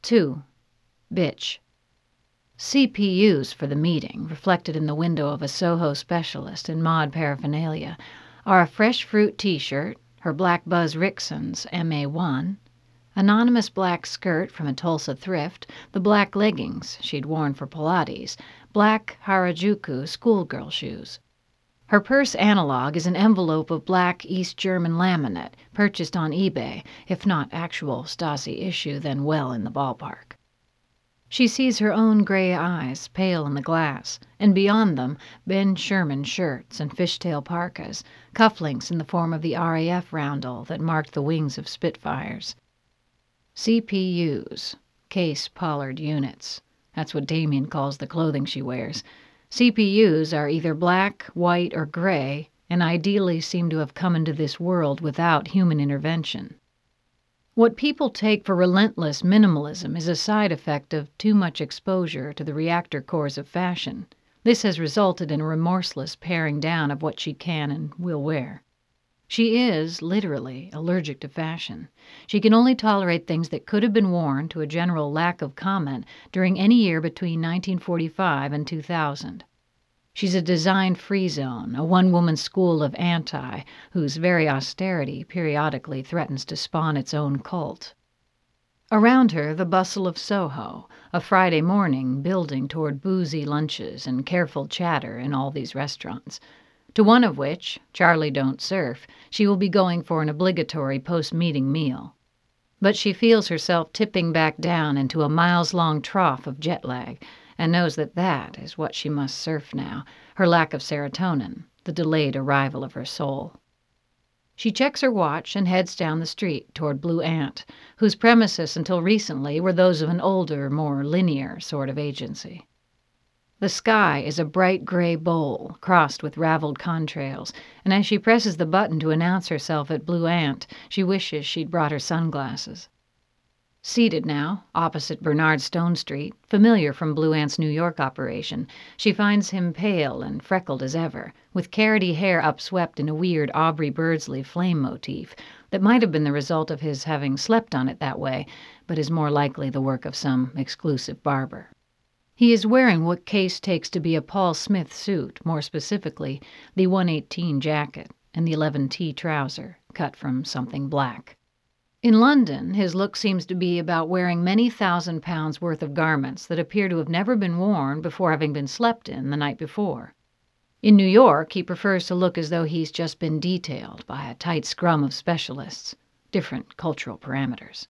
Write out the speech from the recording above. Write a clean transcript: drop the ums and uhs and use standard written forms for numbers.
2. Bitch. CPUs for the meeting, reflected in the window of a Soho specialist in mod paraphernalia, are a fresh fruit t-shirt, her black Buzz Rixon's MA1, anonymous black skirt from a Tulsa thrift, the black leggings she'd worn for Pilates, black Harajuku schoolgirl shoes. Her purse analog is an envelope of black East German laminate, purchased on eBay, if not actual Stasi issue, then well in the ballpark. She sees her own gray eyes, pale in the glass, and beyond them, Ben Sherman shirts and fishtail parkas, cufflinks in the form of the RAF roundel that marked the wings of Spitfires. CPUs, Case Pollard Units. That's what Damien calls the clothing she wears. CPUs are either black, white, or gray, and ideally seem to have come into this world without human intervention. What people take for relentless minimalism is a side effect of too much exposure to the reactor cores of fashion. This has resulted in a remorseless paring down of what she can and will wear. She is, literally, allergic to fashion. She can only tolerate things that could have been worn, to a general lack of comment, during any year between 1945 and 2000. She's a design-free zone, a one-woman school of anti, whose very austerity periodically threatens to spawn its own cult. Around her, the bustle of Soho, a Friday morning building toward boozy lunches and careful chatter in all these restaurants, to one of which, Charlie Don't Surf, she will be going for an obligatory post-meeting meal. But she feels herself tipping back down into a miles-long trough of jet lag, and knows that that is what she must surf now, her lack of serotonin, the delayed arrival of her soul. She checks her watch and heads down the street toward Blue Ant, whose premises until recently were those of an older, more linear sort of agency. The sky is a bright gray bowl, crossed with raveled contrails, and as she presses the button to announce herself at Blue Ant, she wishes she'd brought her sunglasses. Seated now, opposite Bernard Stone Street, familiar from Blue Ant's New York operation, she finds him pale and freckled as ever, with carroty hair upswept in a weird Aubrey Birdsley flame motif that might have been the result of his having slept on it that way, but is more likely the work of some exclusive barber. He is wearing what Case takes to be a Paul Smith suit, more specifically, the 118 jacket and the 11T trouser, cut from something black. In London, his look seems to be about wearing many £1,000s worth of garments that appear to have never been worn before having been slept in the night before. In New York, he prefers to look as though he's just been detailed by a tight scrum of specialists, different cultural parameters.